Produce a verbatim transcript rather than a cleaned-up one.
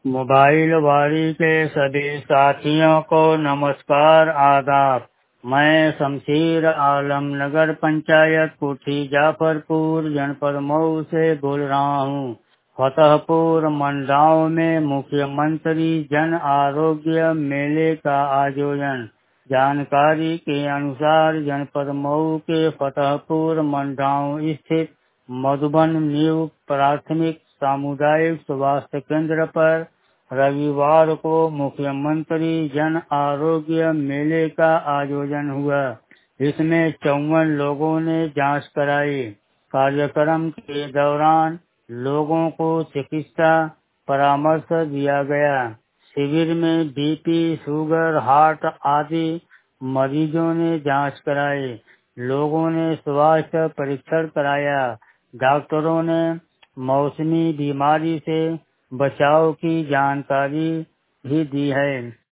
Mobile वारी के सभी साथियों को नमस्कार आदाब। मैं शमशीर आलम नगर पंचायत कोठी जाफरपुर जनपद मऊ से बोल रहा हूँ। फतेहपुर मंडाव में मुख्यमंत्री जन आरोग्य मेले का आयोजन। जानकारी के अनुसार जनपद मऊ के फतेहपुर मंडाव स्थित मधुबन न्यू प्राथमिक सामुदायिक स्वास्थ्य केंद्र पर रविवार को मुख्यमंत्री जन आरोग्य मेले का आयोजन हुआ। इसमें चौवन लोगों ने जांच कराई। कार्यक्रम के दौरान लोगों को चिकित्सा परामर्श दिया गया। शिविर में बीपी, शुगर, हार्ट आदि मरीजों ने जांच कराई। लोगों ने स्वास्थ्य परीक्षण कराया। डॉक्टरों ने मौसमी बीमारी से बचाव की जानकारी भी दी है।